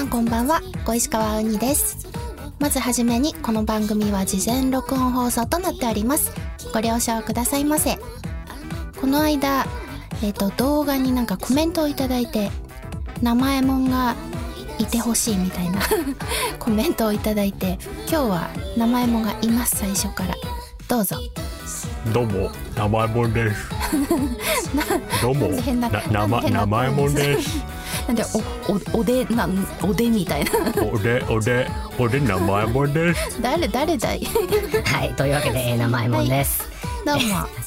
んこんばんは、小石川うにです。まずはじめに、この番組は事前録音放送となっております。ご了承くださいませ。この間動画になんかコメントをいただいて、生えもんがいてほしいみたいなコメントをいただいて、今日は生えもんがいます。最初からどうぞ。 どうも、生えもんですどうも、生えもんです。 なんでおでみたいなおで生えもんです。 誰だいはい、というわけで、生えもんです、 はい、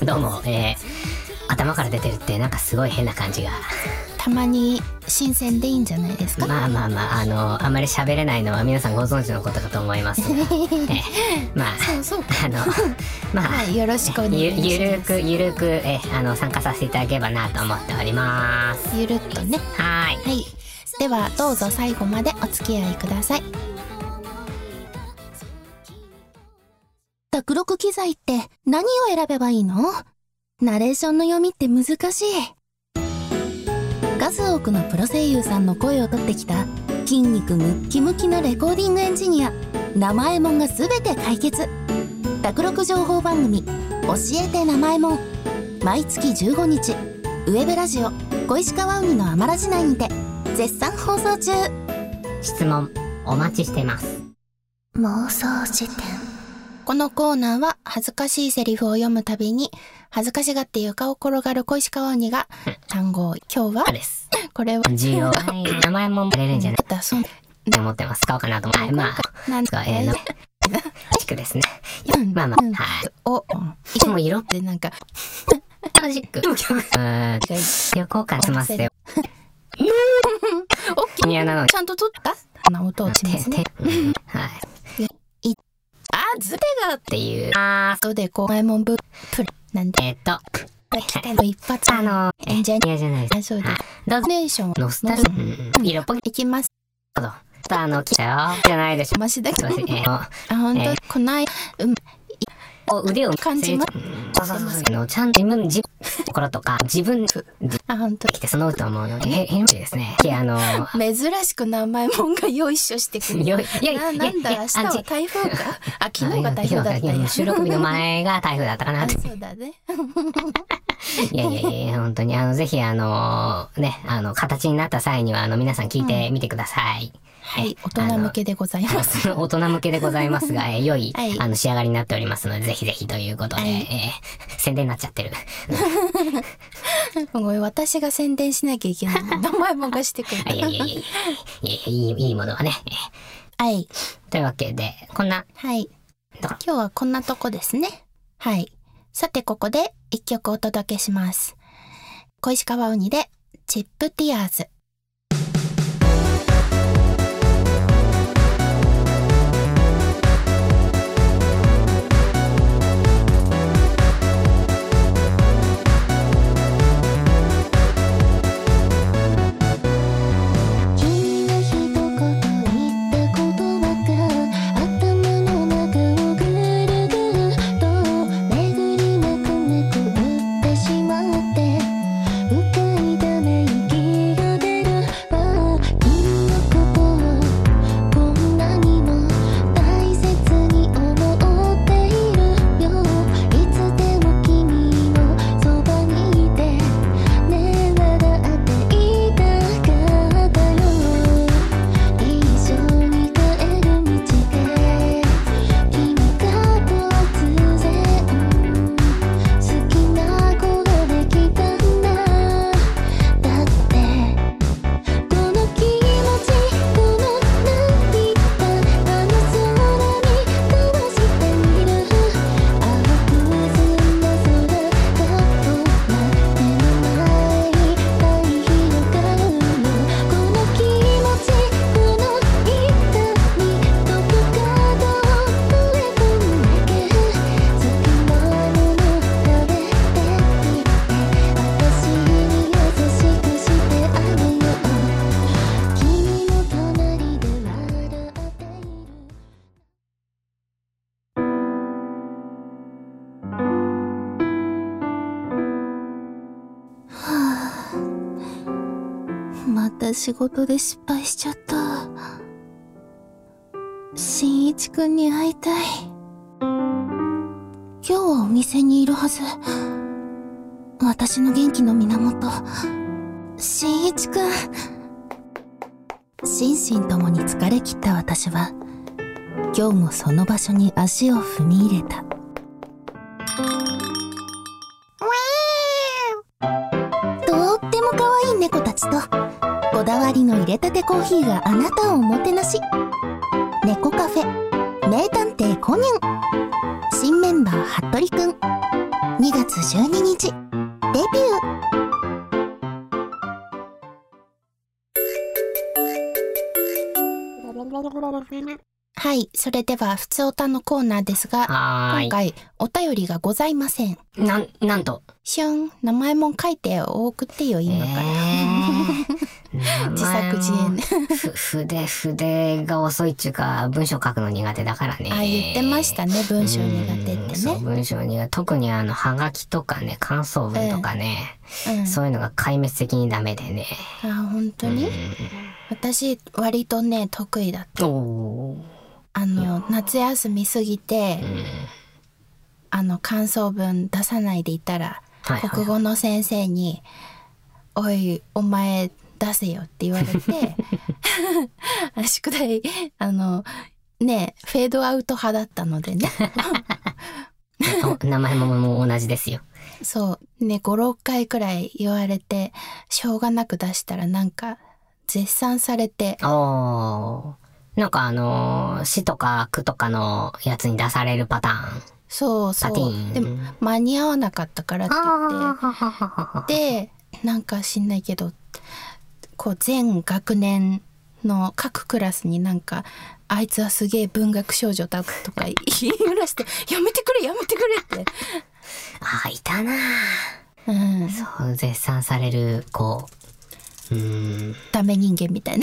どうも頭から出てるってなんかすごい変な感じが。 たまに新鮮でいいんじゃないですか。 まああんまり喋れないのは皆さんご存知のことかと思いますがまあそうまあ、 はい、よろしくお願いします。 ゆるく参加させていただければなと思っております。 ゆるっとね。 はい、 ではどうぞ最後までお付き合いください。卓録機材って何を選べばいいの？ナレーションの読みって難しい。数多くのプロ声優さんの声を取ってきた筋肉ムッキムキなレコーディングエンジニア生えもんが全て解決。卓録情報番組教えて生えもん、毎月15日ウェブラジオ小石川うにのアマラジ内にて絶賛放送中。 質問お待ちしてます。 妄想辞典。このコーナーは恥ずかしいセリフを読むたびに恥ずかしがって床を転がる小石川うにが単語を、今日はこれは需要名前もれるんじゃないだそうって思ってます。買おうかなと思って。まあなんかチクですね。まあはい。もう色ってなんかマジック。旅行感しますよ。 オッケー。 なのちゃんと撮ったな音をしますね。 はい。 ズレがっていう後でこう前もんぶプレなんで一発エンジニアじゃないですか。そうでドネーションノスタル色っぽいいきます。 来たよじゃないでしょ。 マシだけど本当こない腕を感じますちゃんと自分ところとか自分本当来てそのと思うので変ですね。 珍しく名前もんがよいしょしてくる。なんだ明日は台風か。昨日が台風だったよ。 収録日の前が台風だったかなって。 そうだね。 いや本当にぜひ形になった際には皆さん聞いてみてください。 はい、大人向けでございます。 大人向けでございますが、良い、仕上がりになっておりますので、ぜひぜひということで、宣伝になっちゃってる。 ごめん、私が宣伝しなきゃいけない。名前もがしてくれ。 いいものはね。 はい。 というわけで、こんな。 はい。今日はこんなとこですね。はい。さて、ここで一曲お届けします。小石川うにで、チップティアーズ。浮かいため息が出た仕事で失敗しちゃった。新一くんに会いたい。今日はお店にいるはず。私の元気の源、新一くん。心身ともに疲れ切った私は、今日もその場所に足を踏み入れた。とっても可愛い猫たちと、こだわりの入れたてコーヒーがあなたをおもてなし。猫カフェ、名探偵コニャン。新メンバー服部くん。2月12日、デビュー。はい、それではふつおたのコーナーですが、今回お便りがございません。 なんと。 しゅん、名前も書いて送ってよ、今から。自作自演ね。 筆が遅いっちゅうか、文章書くの苦手だからね。 言ってましたね、文章苦手ってね。 そう、文章苦手。特にはがきとかね、感想文とかね、そういうのが壊滅的にダメでね。 本当に？私、割とね、得意だった。夏休み過ぎて、感想文出さないでいたら、国語の先生に、おい、お前出せよって言われて、宿題、フェードアウト派だったのでね。 名前も同じですよ。 そうね、5、6回くらい言われて、しょうがなく出したらなんか、絶賛されて。 なんか詩とか句とかのやつに出されるパターン。 そうそう。でも間に合わなかったからって言って。で、なんか知んないけど、こう全学年の各クラスになんか、あいつはすげえ文学少女だとか言いふらして、やめてくれって。 いたなぁ。そう、絶賛される子。 ダメ人間みたいな。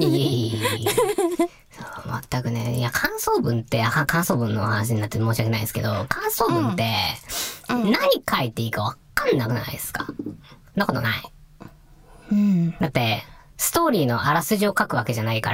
全くね。いや、感想文って、感想文の話になって申し訳ないですけど、感想文って、何書いていいかわかんなくないですか？そんなことない。だって、ストーリーのあらすじを書くわけじゃないから、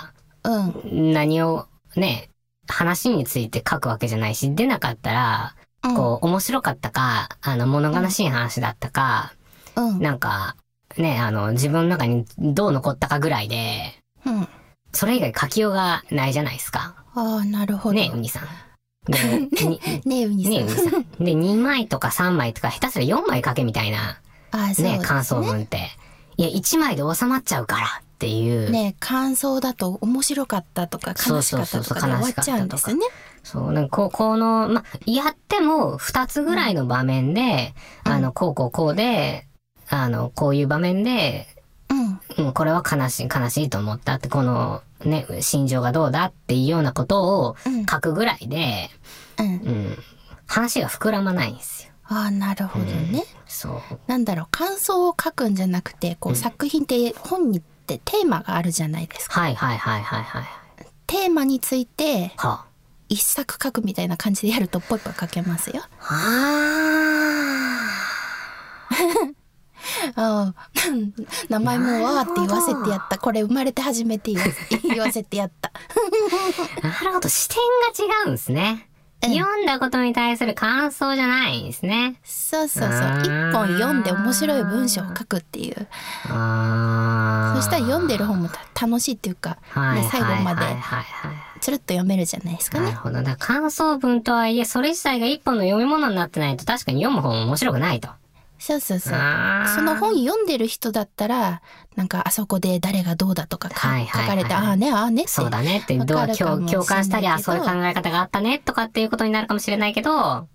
何をね、話について書くわけじゃないし、出なかったら、こう、面白かったか、物悲しい話だったか、なんか、ね、自分の中にどう残ったかぐらいで、それ以外書きようがないじゃないですか。 なるほど。 ねえ、ウニさん。ねえ、ウニさん。 で、2枚とか3枚とか、下手すら4枚書けみたいな、ね、感想文って。いや、1枚で収まっちゃうからっていう。 ね、感想だと面白かったとか悲しかったとかで終わっちゃうんですよね。 そう、なんかこの、やっても2つぐらいの場面で、こうで、こういう場面で、これは悲しいと思ったって、このね、心情がどうだっていうようなことを書くぐらいで、話が膨らまないんですよ。 なるほどね。 そう。 なんだろう、感想を書くんじゃなくて、こう、作品って本にってテーマがあるじゃないですか。テーマについて、一作書くみたいな感じでやるとポイポイ書けますよ。名前もわーって言わせてやった。これ生まれて初めて言わせてやった。 なるほど、視点が違うんですね。読んだことに対する感想じゃないんですね。 そう。一本読んで面白い文章を書くっていう。そしたら読んでる方も楽しいっていうか、最後までつるっと読めるじゃないですかね。 なるほど。だから感想文とはいえ、それ自体が一本の読み物になってないと確かに読む方も面白くないと。 そう。その本読んでる人だったら、なんかあそこで誰がどうだとか書かれて、ねって。 そうだねって、共感したり、そういう考え方があったねとかっていうことになるかもしれないけど。な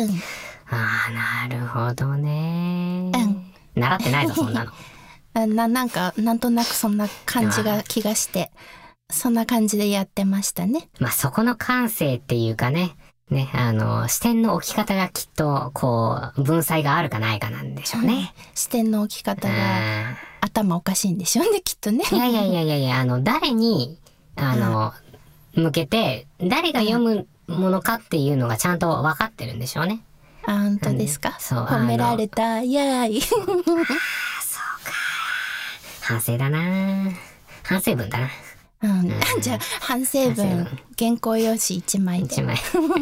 るほどね。習ってないぞ、そんなの。 なんとなくそんな気がして、そんな感じでやってましたね。 そこの感性っていうかね、視点の置き方がきっと、文才があるかないかなんでしょうね。 視点の置き方が、頭おかしいんでしょうね、きっとね。 いや、誰に、向けて、誰が読むものかっていうのがちゃんと分かってるんでしょうね。 本当ですか？ そう。 褒められた、やーい。 そうか。 反省だな。反省文だな。 うん。じゃあ、反省文、原稿用紙1枚で。 1枚。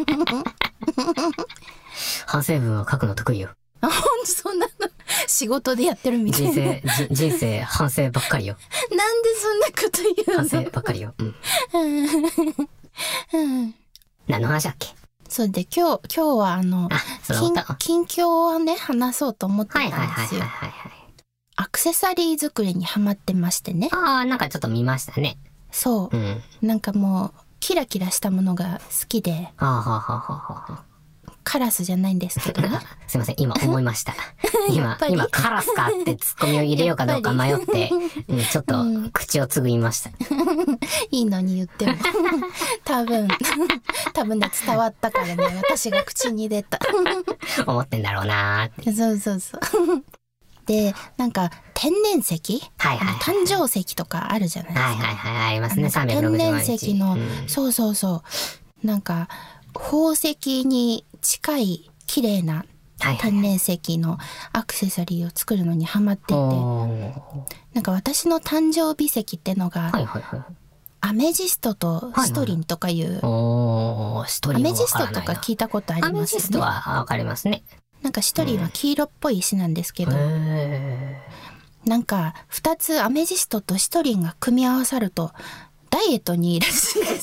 反省文は書くの得意よ。 ほんとそんなの仕事でやってるみたいな。 人生反省ばっかりよ。 なんでそんなこと言うの？ 反省ばっかりよ。何の話だっけ？ そうで、今日は近況をね、話そうと思ってたんですよ。アクセサリー作りにハマってましてね。 ああ、なんかちょっと見ましたね。 そう。なんかもう、キラキラしたものが好きで。カラスじゃないんですけどね。 すいません、今思いました。今カラスかってツッコミを入れようかどうか迷って、ちょっと口をつぐいました。 いいのに言っても。多分ね、伝わったからね、私が口に出た。 思ってんだろうなーって。 そう。で、なんか、天然石？誕生石とかあるじゃないですか。 ありますね、365日。 天然石の、そう。なんか、宝石に近い綺麗な天然石のアクセサリーを作るのにハマっていて、なんか私の誕生日石ってのが、アメジストとシトリンとかいう、アメジストとか聞いたことありますよね。アメジストはわかりますね。 なんかシトリンは黄色っぽい石なんですけど、なんか2つアメジストとシトリンが組み合わさるとダイエットにいいらしいです。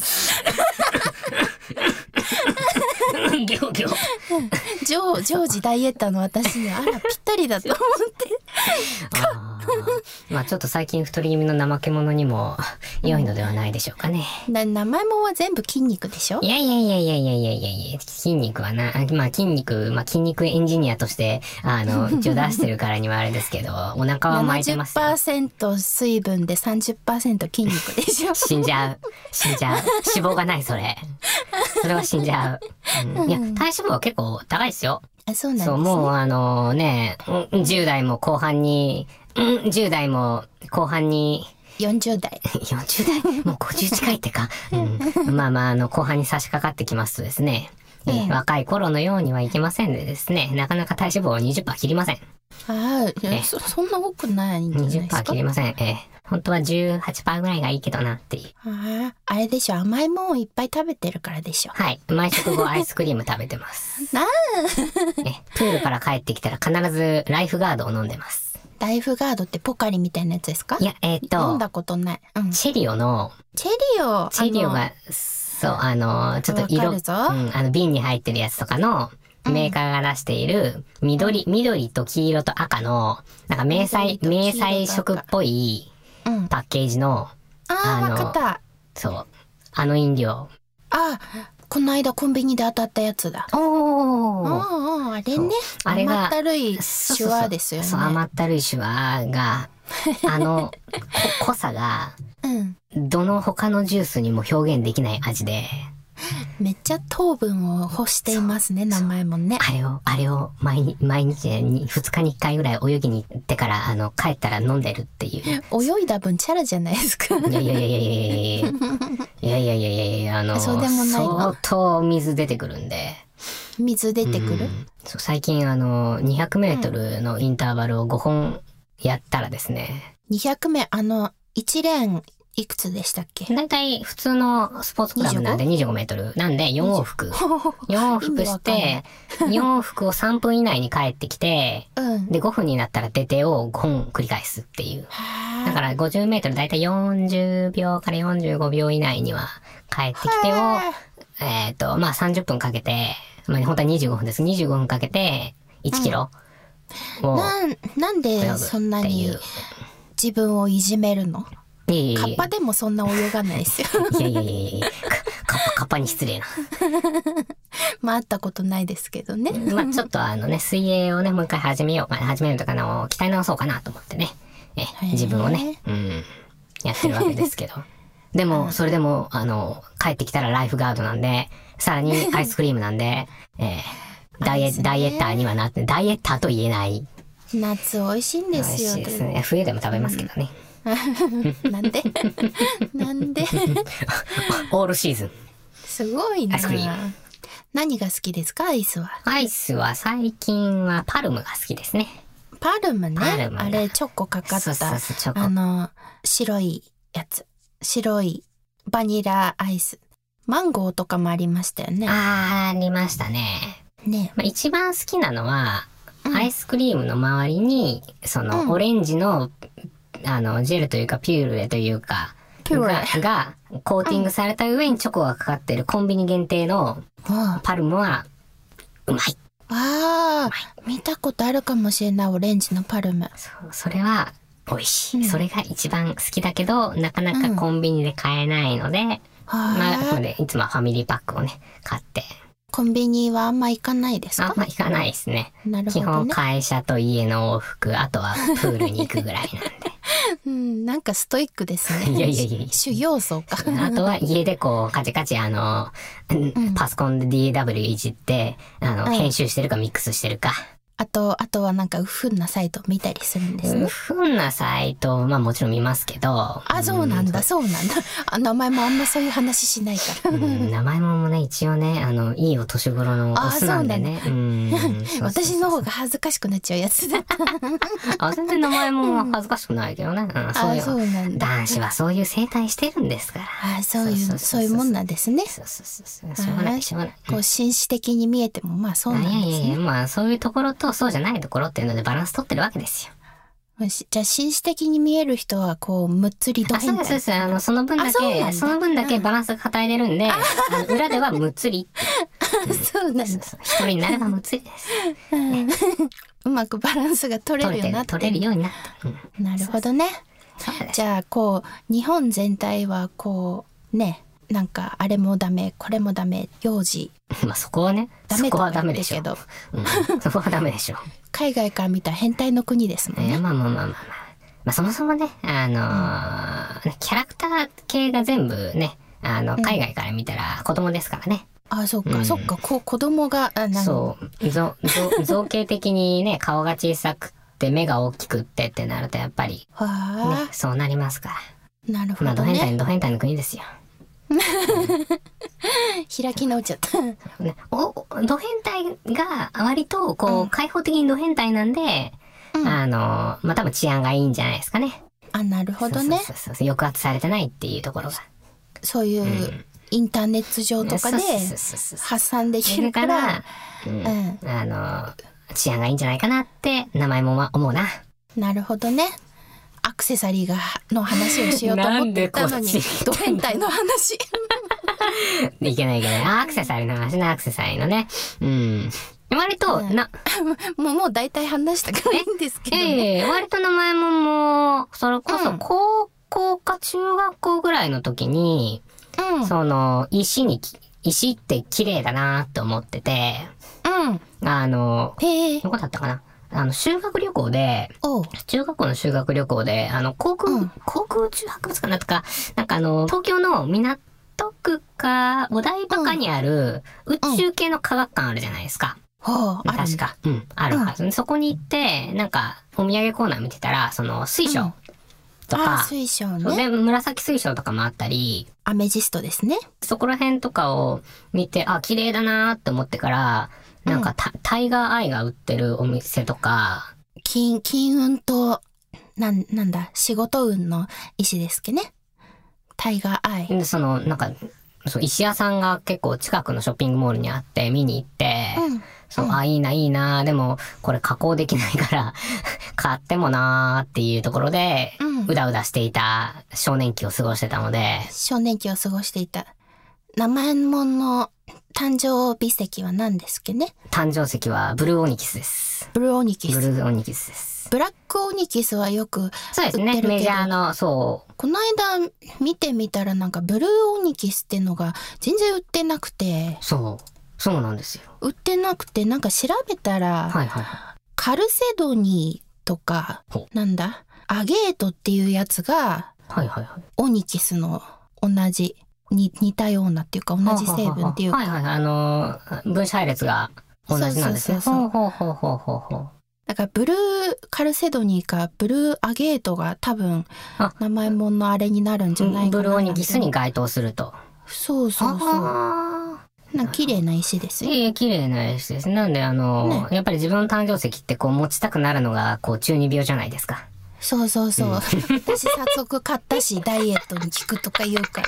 常時ダイエッターの私にはぴったりだと思ってまあちょっと最近太り気味の怠け者にも良いのではないでしょうかね。 名前もは全部筋肉でしょ？ いや筋肉はな、筋肉エンジニアとして一応出してるからにはあれですけど、お腹は巻いてますよ。 70% 水分で 30% 筋肉でしょ？ 死んじゃう。脂肪がない、それは死んじゃう。いや、体脂肪は結構高いですよ。 そうなんですね。 そう、もう10代も後半に、10代も後半に、 40代。 40代もう50近いってか。後半に差し掛かってきますとですね、若い頃のようにはいけませんでですね、なかなか体脂肪を 20% 切りません。 そんな多くないんじゃないですか？ 20% 切りません。本当は 18% ぐらいがいいけどなっていう。 あれでしょ、甘いもんをいっぱい食べてるからでしょ。 はい。毎食後アイスクリーム食べてます。プールから帰ってきたら必ずライフガードを飲んでます。 ライフガードってポカリみたいなやつですか？ いや、 飲んだことない。 チェリオが、そう、ちょっと色、瓶に入ってるやつとかの、メーカーが出している、緑と黄色と赤の、なんか迷彩色っぽい、パッケージの、 わかった。 そう、飲料。 この間コンビニで当たったやつだ。あれね。あれが甘ったるい手話ですよね。 そう、甘ったるい手話が、濃さが、どの他のジュースにも表現できない味で。 めっちゃ糖分を欲していますね、名前もね。 あれを毎日2日に1回ぐらい泳ぎに行ってから、帰ったら飲んでるっていう。 泳いだ分チャラじゃないですか。 いや、 そうでもないの？ 相当水出てくるんで。 水出てくる？ そう、最近200メートルのインターバルを5本やったらですね。 200メ、1レーン、いくつでしたっけ？ だいたい普通のスポーツクラブなんで25メートルなんで4往復。4往復して、4往復を3分以内に帰ってきて、で5分になったら出てを5本繰り返すっていう。だから50メートルだいたい40秒から45秒以内には帰ってきてを、30分かけて、本当は25分です。25分かけて1キロを、 なんでそんなに自分をいじめるの？カッパでもそんな泳がないですよ。 いや。カッパに失礼な。 会ったことないですけどね。 ちょっと水泳をね、もう一回始めるとか鍛え直そうかなと思ってね。自分をね、やってるわけですけど。でも、それでも、帰ってきたらライフガードなんで、さらにアイスクリームなんで、ダイエッターにはなって、ダイエッターと言えない。 夏美味しいんですよ。 美味しいですね。冬でも食べますけどね。 なんでオールシーズン。 すごいな。何が好きですか？アイスは。 アイスは最近はパルムが好きですね。 パルムね。 パルムだあれチョコかかった。 そうそうそうチョコ白いやつ。白いバニラアイス。マンゴーとかもありましたよね。 ありましたね。 ね。 まあ、一番好きなのは、 うんアイスクリームの周りに、その、オレンジの、ジェルというか、ピューレというか、 ピューレが、コーティングされた上にチョコがかかってるコンビニ限定のパルムは、うまい。 ああ、見たことあるかもしれない、オレンジのパルム。 それは、美味しい。それが一番好きだけど、なかなかコンビニで買えないので、まあ、なので、いつもファミリーパックをね、買って。 コンビニはあんま行かないですか？ あんま行かないですね。 なるほどね。 基本会社と家の往復、あとはプールに行くぐらいなんで。 うん、なんかストイックですね。 いやいやいや。 修行僧か。 あとは家でこう、カチカチパソコンで DAW いじって、編集してるかミックスしてるか。 あとはなんかうふんなサイト見たりするんですね。 うふんなサイト、まあもちろん見ますけど。 あ、そうなんだ。名前もあんまそういう話しないから。 名前もね、一応ね、いいお年頃のオスなんでね。 私の方が恥ずかしくなっちゃうやつだ。 全然名前も恥ずかしくないけどね。 そうなんだ。 男子はそういう生態してるんですから。 そういうもんなんですね。 そう。しょうがない。 こう、紳士的に見えても、まあそうなんですね。 いや、まあそういうところとそうじゃないところっていうのでバランス取ってるわけですよ。 じゃあ紳士的に見える人はこうむっつりド変態。 そうその分だけバランスが偏れるんで、裏ではむっつりってそうなんだ。 一人になればむっつりです。 うまくバランスが取れるようになって。 取れるようになった。 なるほどね。じゃあこう日本全体はこうね、なんかあれもダメこれもダメ幼児。 まあそこはね、そこはダメでしょ。そこはダメでしょ。 海外から見たら変態の国ですもんね。 まあそもそもね、キャラクター系が全部ね、海外から見たら子供ですからね。 そっか、子供が、 そう、造形的にね、顔が小さくて目が大きくってってなるとやっぱり、ね、そうなりますから。 なるほどね。 まあ、ド変態の国ですよ。 開き直っちゃった。 ド変態が割とこう、開放的にド変態なんで、まあ多分治安がいいんじゃないですかね。 なるほどね。 そう抑圧されてないっていうところが。 そういうインターネット上とかで発散できるから、 治安がいいんじゃないかなって名前も思うな。 なるほどね。アクセサリーの話をしようと思ってたのに、ド変態の話。 いけない。アクセサリーの話ね、アクセサリーのね。割と、 もう大体話したからいいんですけどね。 割と名前もそれこそ高校か中学校ぐらいの時に、その、石って綺麗だなって思ってて、どこだったかな？修学旅行で、中学校の修学旅行で、航空宇宙博物館だとか、なんか東京の港区か、お台場かにある宇宙系の科学館あるじゃないですか。確か。あるはず。そこに行って、なんか、お土産コーナー見てたら、その、水晶とか、 水晶ね。 で、紫水晶とかもあったり、 アメジストですね。 そこら辺とかを見て、綺麗だなーって思ってから、なんかタイガーアイが売ってるお店とか、 金運と、なんだ、仕事運の石ですっけね。タイガーアイ。 で、なんか、石屋さんが結構近くのショッピングモールにあって見に行って、いいな、でも、これ加工できないから、買ってもなーっていうところで、うだうだしていた少年期を過ごしてたので。 少年期を過ごしていた。生もんの誕生日石は何ですっけね？ 誕生石はブルーオニキスです。 ブルーオニキスです。ブラックオニキスはよく売ってるけど。そうですね、メジャーの、そう。 この間見てみたらなんかブルーオニキスってのが全然売ってなくて。 そうなんですよ。 売ってなくて、なんか調べたら、カルセドニーとか、なんだアゲートっていうやつが、オニキスの同じ。似たようなっていうか同じ成分っていうか。 分子配列が同じなんですね。 だからブルーカルセドニーかブルーアゲートが多分名前ものあれになるんじゃないかな。 ブルーオニキスに該当すると。 そう。 なんか綺麗な石ですよ。 綺麗な石です。なんでやっぱり自分の誕生石ってこう持ちたくなるのがこう中二病じゃないですか。 そうそうそう。私早速買ったし、ダイエットに効くとか言うから。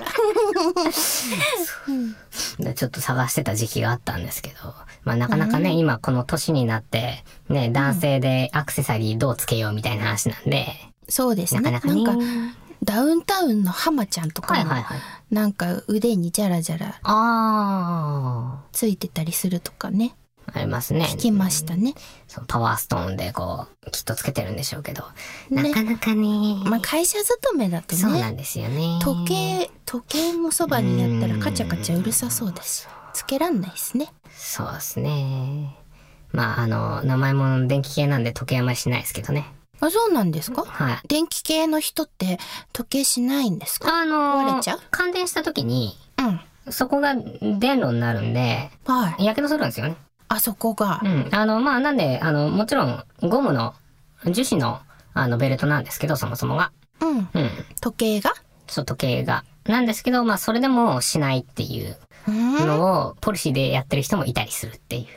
ちょっと探してた時期があったんですけど、まあなかなかね、今この年になって、ね、男性でアクセサリーどうつけようみたいな話なんで。 そうですね。 なかなかね。 なんか、ダウンタウンの浜ちゃんとかも、なんか腕にジャラジャラついてたりするとかね。 ありますね。 聞きましたね。 そうパワーストーンでこう、きっとつけてるんでしょうけど。なかなかね。 まあ会社勤めだとね。 そうなんですよね。 時計もそばにやったらカチャカチャうるさそうだし、つけらんないですね。 そうですね。まあ名前も電気系なんで時計あんまりしないですけどね。 あ、そうなんですか？ はい。 電気系の人って時計しないんですか？壊れちゃう？ 感電した時に、そこが電炉になるんで、 はい。 やけどするんですよね。 あそこが。 まあ、なんで、もちろん、ゴムの、樹脂の、ベルトなんですけど、そもそもが。 時計が？ そう、時計が。なんですけど、まあ、それでもしないっていうのを、ポリシーでやってる人もいたりするっていう。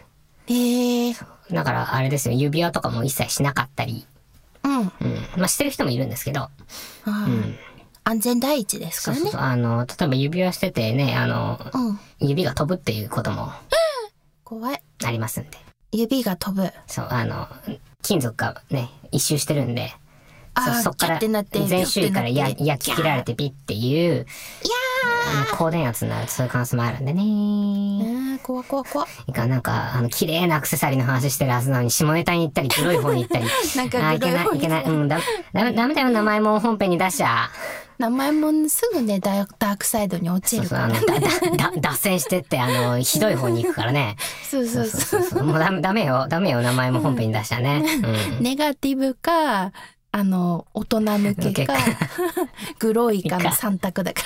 だから、あれですよ、指輪とかも一切しなかったり。まあ、してる人もいるんですけど。 安全第一ですからね。 そう、例えば指輪しててね、指が飛ぶっていうことも。 怖い。 ありますんで。 指が飛ぶ。 そう、金属がね、一周してるんで、そっから全周囲から焼き切られてピッっていう、高電圧になるとそういう可能性もあるんでね。 怖。 なんか、綺麗なアクセサリーの話してるはずなのに、下ネタに行ったり、黒い方に行ったり。 なんかいけない。ダメだよ、名前も本編に出しちゃ。 名前もすぐね、ダークサイドに落ちるから。 脱線してって、ひどい方に行くからね。 そう。 もうダメよ、名前も本編に出したね。 ネガティブか、大人向けか、グロいかの3択だから。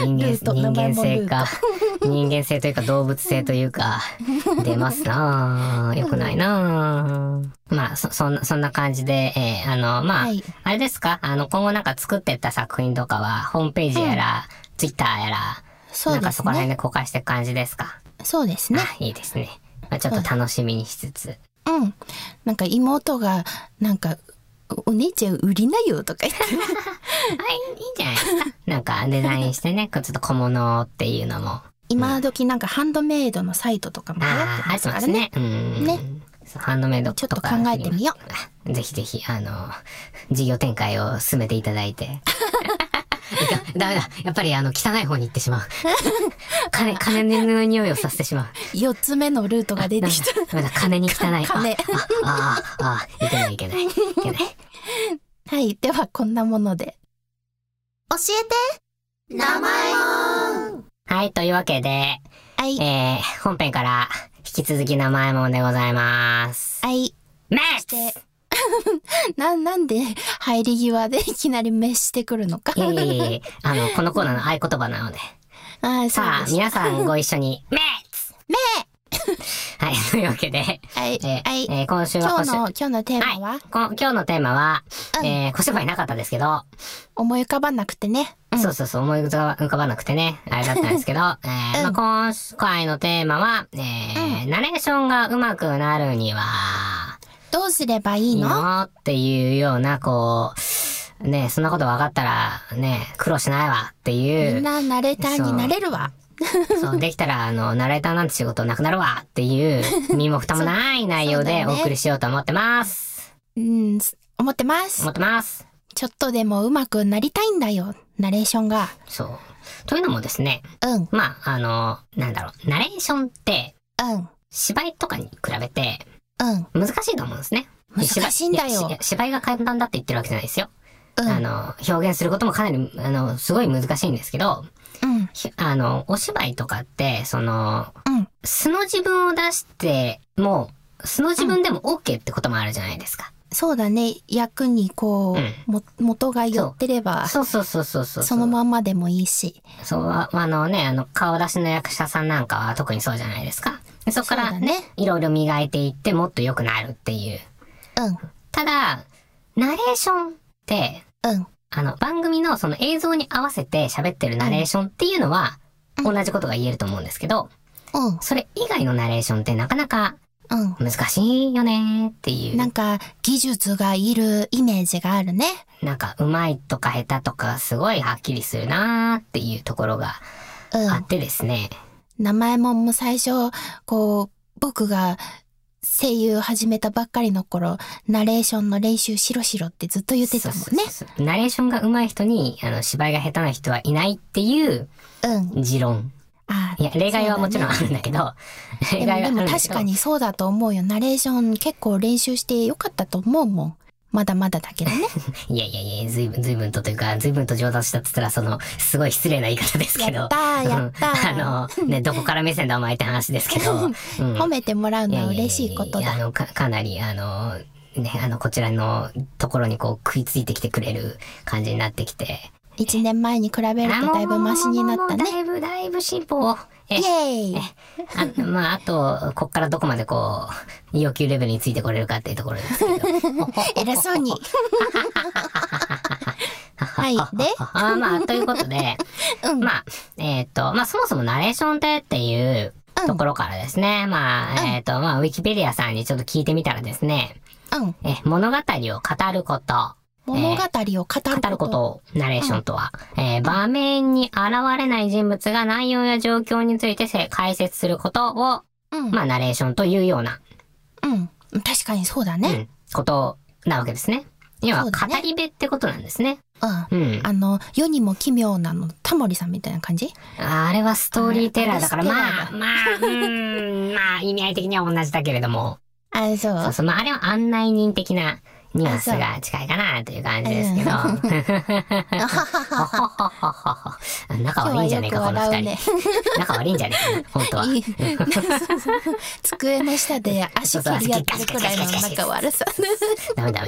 人間性か。人間性というか動物性というか、出ますなぁ。よくないなぁ。まあ、そんな感じで、まあ、あれですか？今後なんか作ってった作品とかは、ホームページやら、ツイッターやら、 そうですね。 なんかそこら辺で公開していく感じですか？ そうですね。 いいですね。まあ、ちょっと楽しみにしつつ。 なんか妹が、なんか、お姉ちゃん売りなよとか言って。 いいんじゃないですか。なんかデザインしてね、ちょっと小物っていうのも。 今時なんかハンドメイドのサイトとかも流行ってますからね。ね。 ハンドメイドとか。 ちょっと考えてみよう。ぜひぜひ、事業展開を進めていただいて。ダメだ。やっぱり汚い方に行ってしまう。金の匂いをさせてしまう。 4つ目のルートが出てきた。 ダメだ、金に汚い。 金。 いけない。 はい。では、こんなもので。 教えて名前もはい、というわけで、 はい。 本編から引き続き名前もんでございます。 はい。 メッツなんで入り際でいきなり滅してくるのか。 いやこのコーナーの合言葉なので。さあ、皆さんご一緒に、メッツはい、というわけで、今週は今日のテーマは、 今日のテーマは、小芝居なかったですけど、 思い浮かばなくてね。 そう、思い浮かばなくてね、あれだったんですけど、まあ、今回のテーマは、ナレーションが上手くなるには、 どうすればいいのっていうような、こう、ね、そんなこと分かったら、ね、苦労しないわっていう。 みんなナレーターになれるわ。 そう、できたら、ナレーターなんて仕事なくなるわっていう、身も蓋もない内容でお送りしようと思ってます。 思ってます。ちょっとでも上手くなりたいんだよ、ナレーションが。 そう。というのもですね。まあ、なんだろう、ナレーションって、芝居とかに比べて、難しいと思うんですね。 難しいんだよ。 芝居が簡単だって言ってるわけじゃないですよ。表現することもかなり、すごい難しいんですけど、お芝居とかって、素の自分を出して、もう、素の自分でも OK ってこともあるじゃないですか。 そうだね。役にこう、元が寄ってれば、 そう。 そのまんまでもいいし。 そう、顔出しの役者さんなんかは特にそうじゃないですか。そこからね、いろいろ磨いていってもっと良くなるっていう。ただ、ナレーションって、番組のその映像に合わせて喋ってるナレーションっていうのは、 同じことが言えると思うんですけど、それ以外のナレーションってなかなか難しいよねっていう。 なんか技術がいるイメージがあるね。 なんか上手いとか下手とかすごいはっきりするなーっていうところがあってですね。 名前も最初、こう、僕が声優始めたばっかりの頃、ナレーションの練習しろしろってずっと言ってたもんね。 そうナレーションが上手い人に、芝居が下手な人はいないっていう、持論。いや、例外はもちろんあるんだけど、 例外はあるんだけど。でも確かにそうだと思うよ。ナレーション結構練習してよかったと思うもん。まだまだだけどね。 いや、随分と上達したって言ったら、すごい失礼な言い方ですけど。 やったー。 ね、どこから目線だお前って話ですけど。 褒めてもらうのは嬉しいことだ。 かなり、こちらのところにこう食いついてきてくれる感じになってきて。 1年前に比べるとだいぶマシになったね。 だいぶ進歩。 イェーイ。 あと、こっからどこまでこう、要求レベルについてこれるかっていうところですけど。 偉そうに。はい。でということで、そもそもナレーションっていうところからですね、ウィキペディアさんにちょっと聞いてみたらですね、物語を語ること、 物語を語ること。 ナレーションとは、場面に現れない人物が内容や状況について解説することを、ナレーションというような。 確かにそうだね。 ことなわけですね。要は、語り部ってことなんですね。 世にも奇妙なの、タモリさんみたいな感じ？ あれはストーリーテラーだから、意味合い的には同じだけれども。 そう。 あれは案内人的なニュアンスが近いかなという感じですけど。仲悪いんじゃねえか、この二人。仲悪いんじゃねえか、本当は。 机の下で足蹴りやってるくらいの仲悪さ。 ダメ。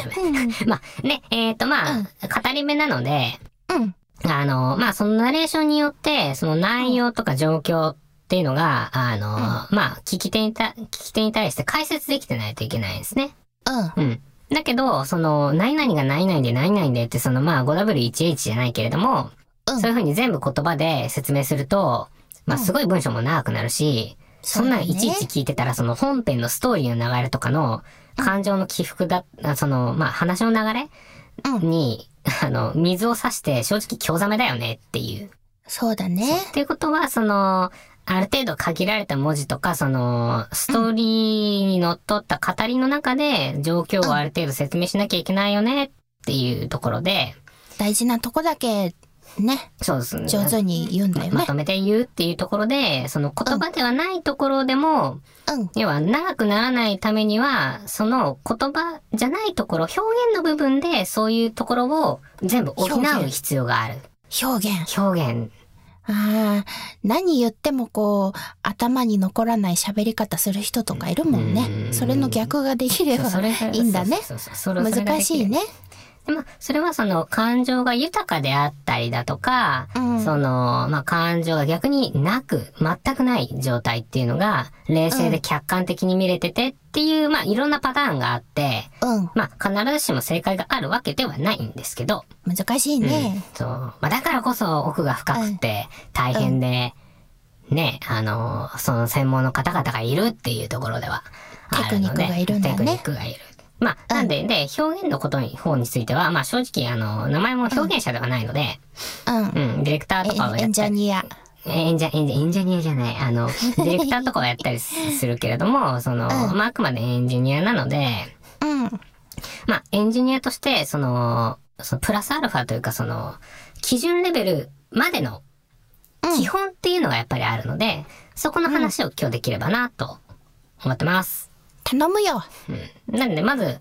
語り部なので、そのナレーションによって、その内容とか状況っていうのが、聞き手に対して解説できてないといけないんですね。だけど、何々が何々で何々でって、5W1H じゃないけれども、そういう風に全部言葉で説明すると、すごい文章も長くなるし、そんなのいちいち聞いてたら、本編のストーリーの流れとかの感情の起伏話の流れに、水を差して正直興ざめだよねっていう。 そうだね。 っていうことは、ある程度限られた文字とか、ストーリーにのっとった語りの中で、状況をある程度説明しなきゃいけないよねっていうところで、 大事なとこだけ、ね。そうですね。上手に言うんだよね。 まとめて言うっていうところで、言葉ではないところでも、要は長くならないためには、その言葉じゃないところ、表現の部分でそういうところを全部補う必要がある。 表現。何言っても頭に残らない喋り方する人とかいるもんね。それの逆ができればいいんだね。難しいね。 でそれは感情が豊かであったりだとか、感情が逆に全くない状態っていうのが、冷静で客観的に見れててっていう、いろんなパターンがあって、必ずしも正解があるわけではないんですけど。 難しいね。 だからこそ奥が深くて大変で、ね、その専門の方々がいるっていうところではあるので。 テクニックがいるんだね。 テクニックがいる。なんで、表現の方については、正直、名前も表現者ではないので、ディレクターとかをやったり。 エンジニアじゃない、ディレクターとかをやったりするけれども、あくまでエンジニアなので、エンジニアとして、プラスアルファというか、基準レベルまでの基本っていうのがやっぱりあるので、そこの話を今日できればな、と思ってます。 頼むよ。 なんで、まず、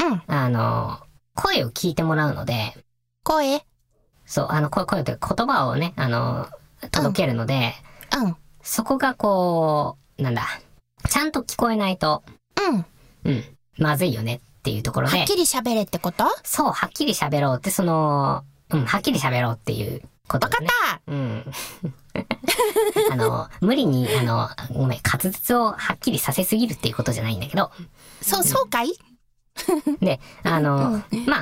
声を聞いてもらうので。 声という言葉をね、届けるので、そこがちゃんと聞こえないと、まずいよねっていうところで。 はっきり喋れってこと？ そう、はっきり喋ろうって、はっきり喋ろうっていうことですね。 わかった！無理に、ごめん、滑舌をはっきりさせすぎるっていうことじゃないんだけど。 そうかい？ で、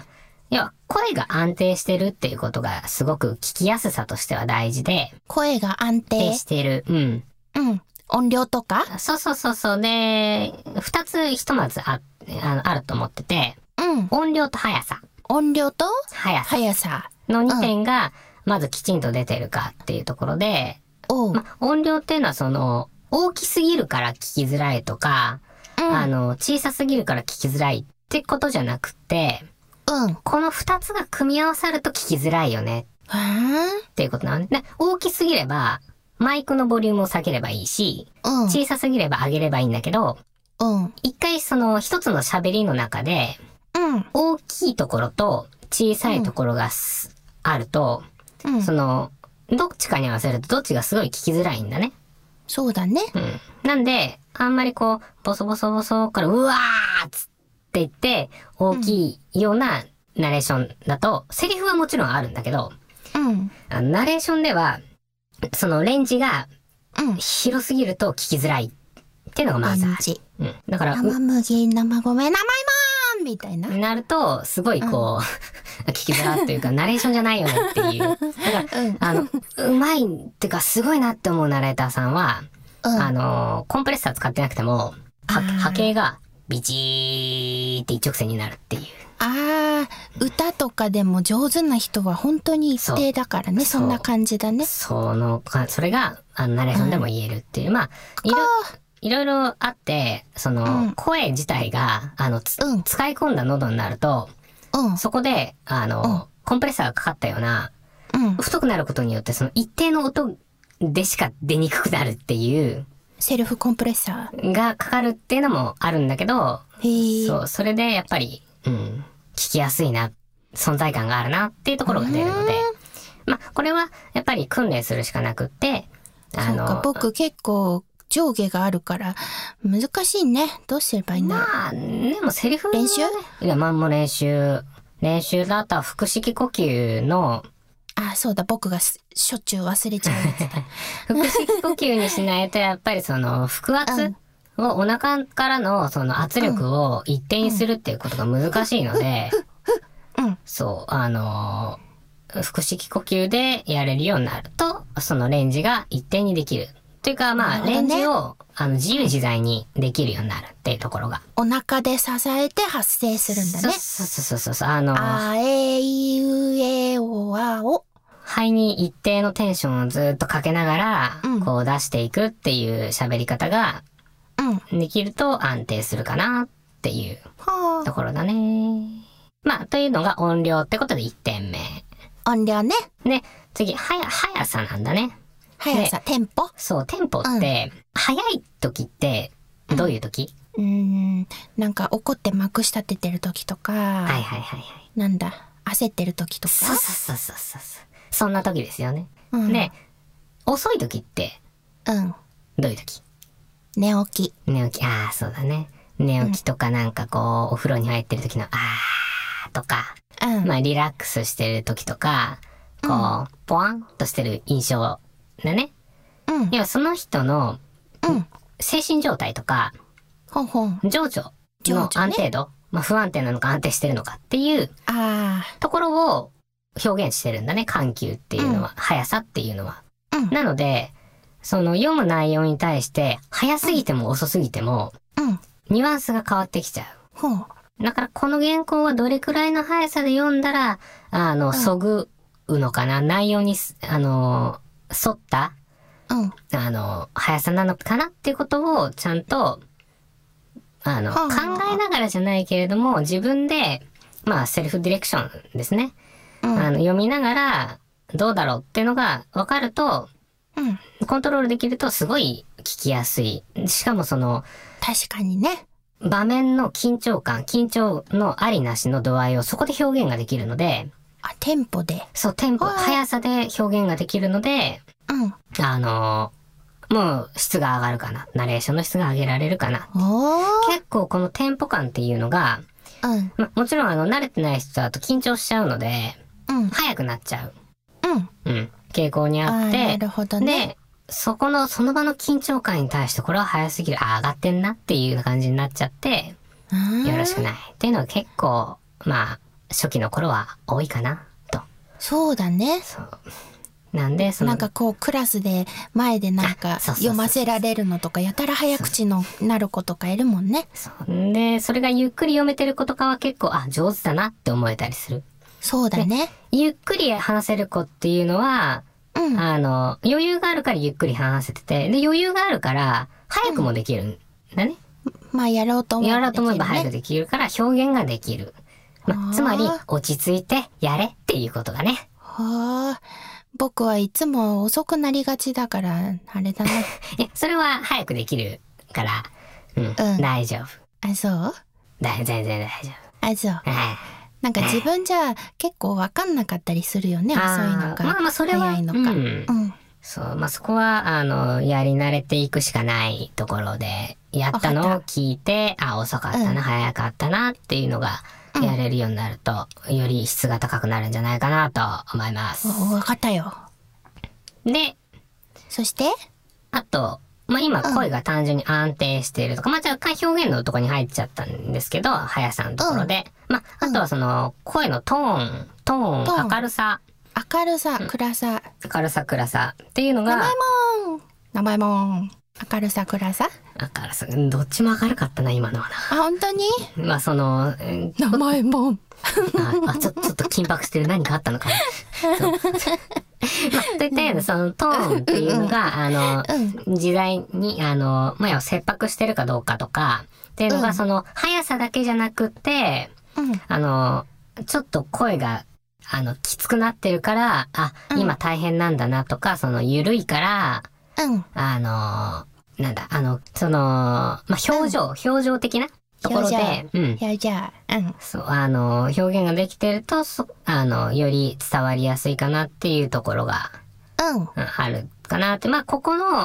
要は声が安定してるっていうことがすごく聞きやすさとしては大事で。 声が安定してる。うん。 うん。音量とか？ そう。で、二つひとまずあると思ってて。 うん。 音量と速さ。 音量と速さ。の2点が、まずきちんと出てるかっていうところで、音量っていうのは大きすぎるから聞きづらいとか、小さすぎるから聞きづらいってことじゃなくて、この2つが組み合わさると聞きづらいよね。っていうことなのね。で、大きすぎれば、マイクのボリュームを下げればいいし、小さすぎれば上げればいいんだけど、一回一つの喋りの中で、大きいところと小さいところがあると、どっちかに合わせるとどっちがすごい聞きづらいんだね。 そうだね。 なんで、あんまりボソボソから、うわーっつって言って、大きいようなナレーションだと、セリフはもちろんあるんだけど、ナレーションでは、レンジが、広すぎると聞きづらいっていうのがまずある。だから、 生麦、生米、生芋みたいな。 なると、すごい聞きづらっていうか、ナレーションじゃないよねっていう。だから、うまいっていうか、すごいなって思うナレーターさんは、コンプレッサー使ってなくても、波形がビチーって一直線になるっていう。 歌とかでも上手な人は本当に一定だからね。そんな感じだね。 それが、ナレーションでも言えるっていう。まあ、いろいろあって、声自体が、使い込んだ喉になると、そこで、コンプレッサーがかかったような、太くなることによって、一定の音でしか出にくくなるっていう、 セルフコンプレッサーがかかるっていうのもあるんだけど、それでやっぱり、聞きやすいな、存在感があるなっていうところが出るので、まあ、これはやっぱり訓練するしかなくって、 そうか、僕結構、上下があるから難しいね。どうすればいいんだろう。 まあ、でもセリフ、 練習？ いや、もう練習だったら腹式呼吸の、 そうだ、僕がしょっちゅう忘れちゃうやつだ。 腹式呼吸にしないとやっぱり腹圧を、お腹からの圧力を一定にするっていうことが難しいので、そう、腹式呼吸でやれるようになると、レンジが一定にできる。というか、まあ、レンジを、自由自在にできるようになるっていうところが。 お腹で支えて発声するんだね。 そう。 あえいうえおあお。 肺に一定のテンションをずっとかけながら、出していくっていう喋り方が、できると安定するかなっていうところだね。まあ、というのが音量ってことで1点目。 音量ね。 で、次、速さなんだね。 速さ、テンポ？ そう、テンポって、速い時って、どういう時？ なんか怒ってまくし立ててる時とか、なんだ、焦ってる時とか。 そう。そんな時ですよね。で、遅い時って、どういう時？ 寝起き。 そうだね。寝起きとかなんかお風呂に入ってる時のとか、まあリラックスしてる時とか、ポワンとしてる印象だね。要はその人の、精神状態とか、情緒の安定度、まあ不安定なのか安定してるのかっていうところを表現してるんだね。緩急っていうのは、速さっていうのは。なので、読む内容に対して、速すぎても遅すぎても、ニュアンスが変わってきちゃう。だからこの原稿はどれくらいの速さで読んだら、そぐのかな、内容に、沿った、速さなのかなっていうことをちゃんと、考えながらじゃないけれども、自分で、まあ、セルフディレクションですね。読みながら、どうだろうっていうのが分かると、コントロールできるとすごい聞きやすい。しかも確かにね。 場面の緊張のありなしの度合いをそこで表現ができるので、 テンポで。 そう、テンポ、速さで表現ができるので、もう質が上がるかな。ナレーションの質が上げられるかな。結構このテンポ感っていうのが、もちろん慣れてない人だと緊張しちゃうので、速くなっちゃう。傾向にあって、 なるほどね。 で、その場の緊張感に対してこれは速すぎる。上がってんなっていう感じになっちゃって、よろしくない。っていうのは結構、まあ、 初期の頃は多いかな、と。 そうだね。 そう。なんで、 なんかこう、クラスで前でなんか読ませられるのとか、やたら早口のなる子とかいるもんね。 そうで、それがゆっくり読めてる子とかは結構、上手だなって思えたりする。 そうだね。 ゆっくり話せる子っていうのは、余裕があるからゆっくり話せてて、で、余裕があるから、早くもできるんだね。 まあ、やろうと思えば、 やろうと思えば早くできるから表現ができる。つまり、落ち着いてやれっていうことだね。 はあ。僕はいつも遅くなりがちだから、あれだな。 それは早くできるから、大丈夫。 そう？ 全然大丈夫。そう。なんか自分じゃ結構わかんなかったりするよね、遅いのか。 それは早いのか。 そう、そこは、やり慣れていくしかないところで、やったのを聞いて、遅かったな、早かったなっていうのが、やれるようになると、より質が高くなるんじゃないかなと思います。 わかったよ。 で、 そしてあと、今声が単純に安定しているとか、若干表現のところに入っちゃったんですけど、速さのところで。あとはその、声のトーン、明るさ。 明るさ、暗さ。 明るさ、暗さっていうのが。 名前も明るさ、暗さ。 明るさ、どっちも明るかったな、今のはな。 本当に？ その、 名前もちょっと緊迫してる何かあったのかな。といったような、そのトーンっていうのが、時代に、切迫してるかどうかとか、っていうのが、その、速さだけじゃなくって、ちょっと声が、きつくなってるから、今大変なんだなとか、その、緩いから、表情的なところで、そう、表現ができてると、より伝わりやすいかなっていうところが、あるかなって。ここの、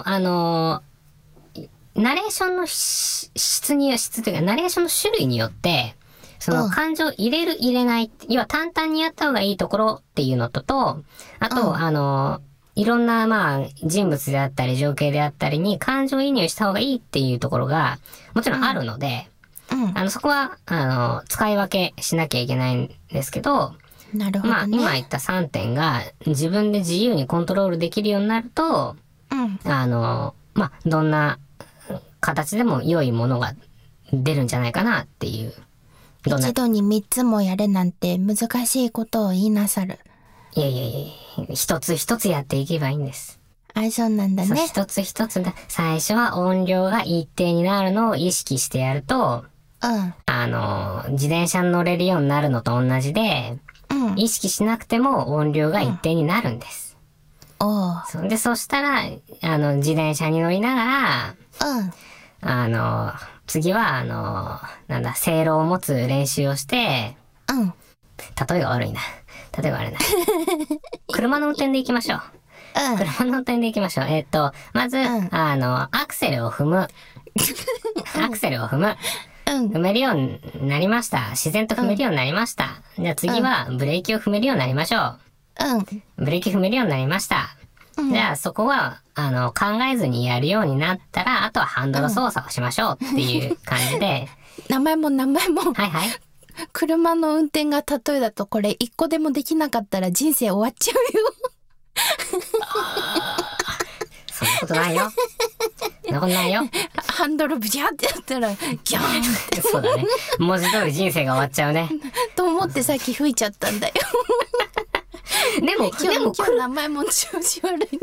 ナレーションの質というか、ナレーションの種類によって、その感情入れる入れない、要は淡々にやった方がいいところっていうのと、あと、いろんな、人物であったり、情景であったりに感情移入した方がいいっていうところが、もちろんあるので、そこは、使い分けしなきゃいけないんですけど、 なるほどね。 今言った3点が自分で自由にコントロールできるようになると、どんな形でも良いものが出るんじゃないかなっていう。 一度に3つもやれなんて難しいことを言いなさる。 いや、一つ一つやっていけばいいんです。 そうなんだね。 そう、一つ一つだ。最初は音量が一定になるのを意識してやると、自転車に乗れるようになるのと同じで、意識しなくても音量が一定になるんです。そしたら、自転車に乗りながら、次は、せいろを持つ練習をして、例えが悪いな。車の運転で行きましょう。車の運転で行きましょう。まず、アクセルを踏む。踏めるようになりました。自然と踏めるようになりました。じゃあ次は、ブレーキを踏めるようになりましょう。ブレーキ踏めるようになりました。じゃあそこは、考えずにやるようになったら、あとはハンドル操作をしましょうっていう感じで。 名前も。 はい。 車の運転が例えだとこれ一個でもできなかったら人生終わっちゃうよ。 そんなことないよ。 ハンドルブジャーってやったらギャーンって。 そうだね。文字通り人生が終わっちゃうね。 と思ってさっき吹いちゃったんだよ。 でも今日名前も調子悪い。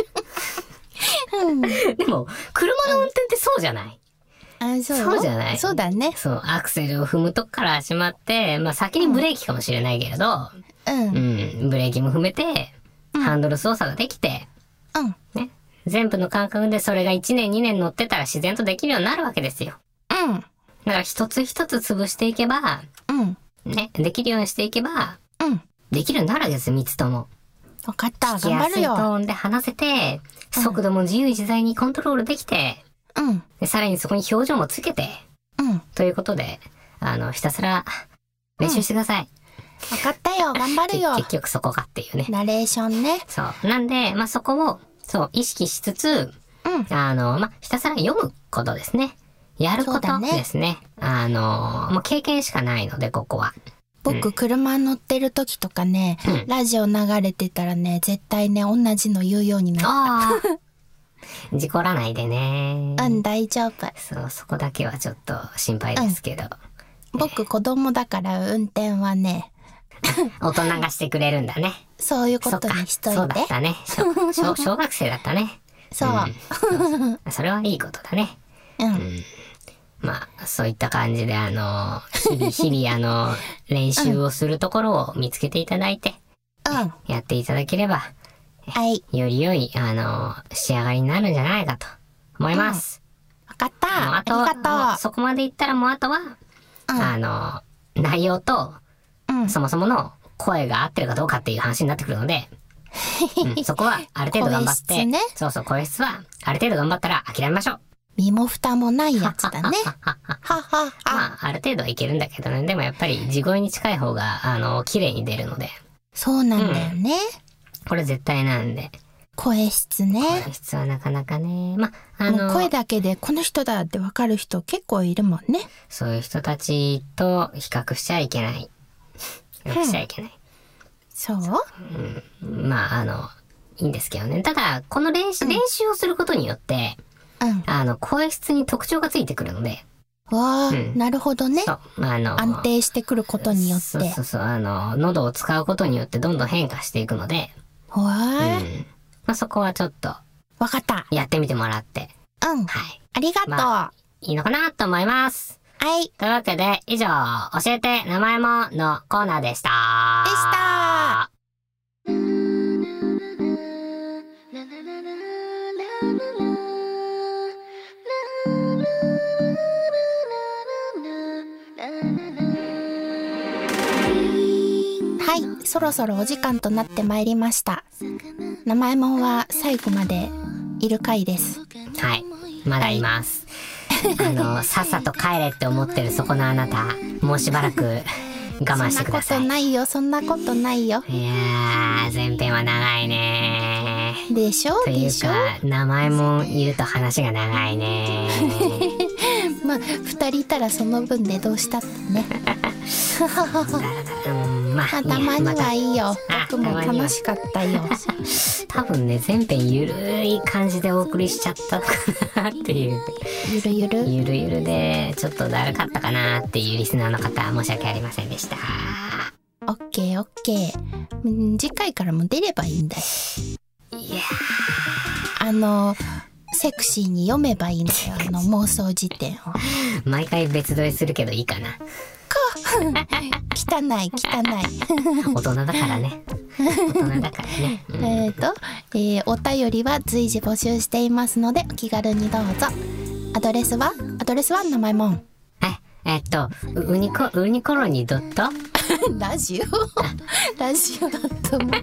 でも車の運転ってそうじゃない？そうじゃない？ そうだね。 そう、アクセルを踏むとこから始まって、先にブレーキかもしれないけれど、ブレーキも踏めて、ハンドル操作ができて、ね、全部の感覚でそれが1年2年乗ってたら自然とできるようになるわけですよ。だから一つ一つ潰していけば、ね、できるようにしていけば、できるようになるわけですよ、3つとも。 わかった、 頑張るよ。聞きやすいトーンで話せて、速度も自由自在にコントロールできて、でさらにそこに表情もつけて、ということで、ひたすら練習してください。 わかったよ、頑張るよ。 結局そこかっていうね。 ナレーションね。 そう。なんで、そこを、そう、意識しつつ、ひたすら読むことですね。やることですね。もう経験しかないので、ここは。 僕、車乗ってる時とかね、ラジオ流れてたらね、絶対ね、同じの言うようになった。 事故らないでね。 大丈夫。 そう、そこだけはちょっと心配ですけど。 僕、子供だから運転はね、 大人がしてくれるんだね。 そういうことにしといて。 そうだったね。小学生だったね。 そう。 それはいいことだね。まあ、そういった感じで、日々練習をするところを見つけていただいて、やっていただければ、より良い、仕上がりになるんじゃないかと思います。 わかった。ありがとう。 そこまでいったらもうあとは、内容と、そもそもの声が合ってるかどうかっていう話になってくるので、そこはある程度頑張って、そうそう、声質はある程度頑張ったら諦めましょう。 身も蓋もないやつだね。 まあ、ある程度はいけるんだけどね。でもやっぱり地声に近い方が、綺麗に出るので。 そうなんだよね。 これ絶対なんで。 声質ね。 声質はなかなかね。まあ、 もう声だけでこの人だってわかる人結構いるもんね。 そういう人たちと比較しちゃいけない。比較しちゃいけない。 そう？ まあ、いいんですけどね。ただ、この練習をすることによって、声質に特徴がついてくるので。 わあ、なるほどね。そう。安定してくることによって。 そう。喉を使うことによってどんどん変化していくので。 わあ。 まあ、そこはちょっと。 わかった。 やってみてもらって。 はい。ありがとう。まあ、 いいのかなと思います。 はい。 というわけで、以上、教えて名前ものコーナーでした。 はい、そろそろお時間となってまいりました。名前もんは最後までいる回です。 はい、まだいます。さっさと帰れって思ってるそこのあなた、もうしばらく我慢してください。 そんなことないよ、そんなことないよ。 いやー、前編は長いねー。でしょというか、名前もいると話が長いねー。まあ、二人いたらその分でどうしたってね。まあ、たまにはいいよ。僕も楽しかったよ。 多分ね、前編ゆるい感じでお送りしちゃったかなっていう。ゆるゆるで、ちょっとだるかったかなっていうリスナーの方、申し訳ありませんでした。 オッケー。次回からも出ればいいんだよ。 いやセクシーに読めばいいんだよ、妄想辞典を。 毎回別撮りするけどいいかな。 汚い。 大人だからね。 お便りは随時募集していますので、お気軽にどうぞ。アドレスは名前もん。 ウニコロニーラジオだと思う。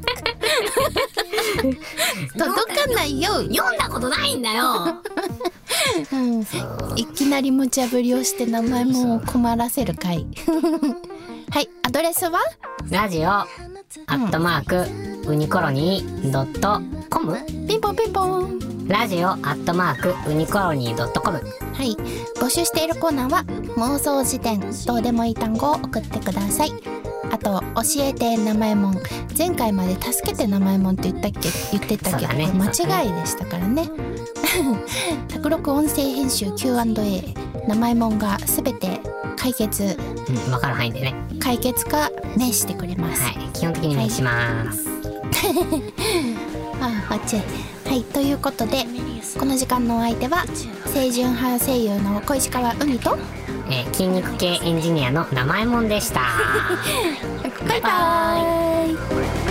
届かないよ。 読んだことないんだよ。 いきなり無茶ぶりをして名前も困らせる回。はい、アドレスはラジオウニコロニー.com。 ピンポン。 ラジオウニコロニー.com。 はい、募集しているコーナーは妄想辞典、どうでもいい単語を送ってください。あと、教えて名前もん。前回まで助けて名前もんって言ってたけど、ね、間違いでしたからね。卓録音声編集 Q&A、 名前もんがすべて解決、 わかる範囲でね、 解決か名してくれます。 はい、基本的に名します。 はい、ということで、この時間のお相手は清純派声優の小石川海と、 筋肉系エンジニアの名前もんでした。 バイバイ。